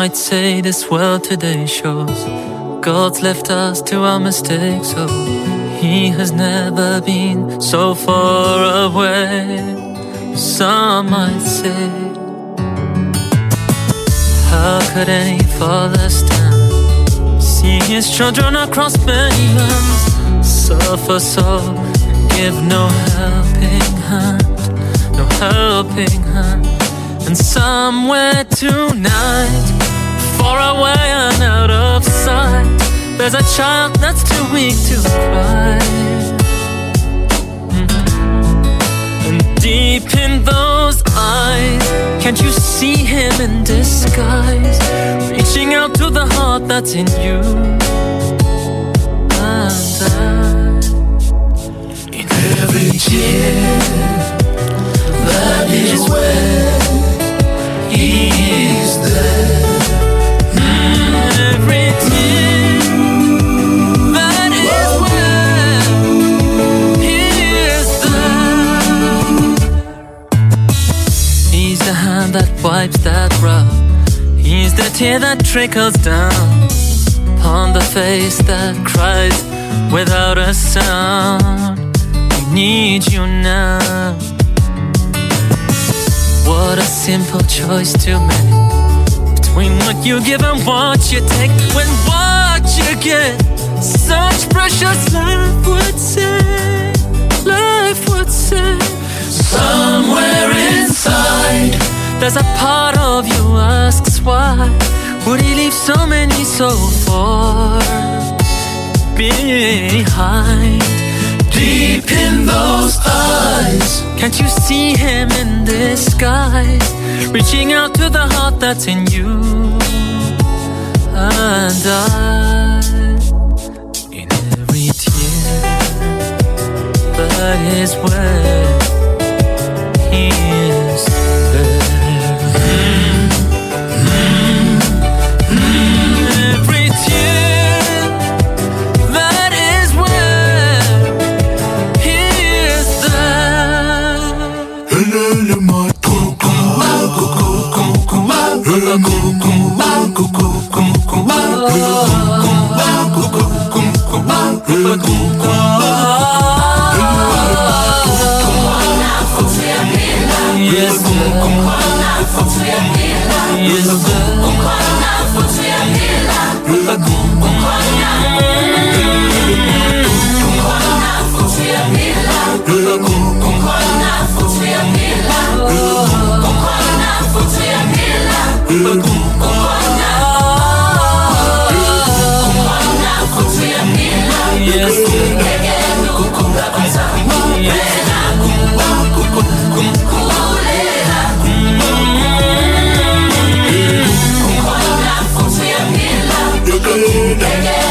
might say this world today shows God's left us to our mistakes, so He has never been so far away. Some might say, how could any father stand, see his children across many lands suffer so and give no helping hand, no helping hand. And somewhere tonight, far away and out of sight, there's a child that's too weak to cry. And deep in those eyes, can't you see him in disguise, reaching out to the heart that's in you and I. In every tear, that is where He is there. Every tear, that is where He is there. He's the hand that wipes that brow, He's the tear that trickles down upon the face that cries without a sound. We need you now. What a simple choice to make, between what you give and what you take. When what you get, such precious life would say, life would say. Somewhere inside, there's a part of you asks why would He leave so many so far behind. Deep in those eyes, can't you see Him in disguise, reaching out to the heart that's in you and I. In every tear, that is where He is there. Every tear, that is where He is there. Yeah.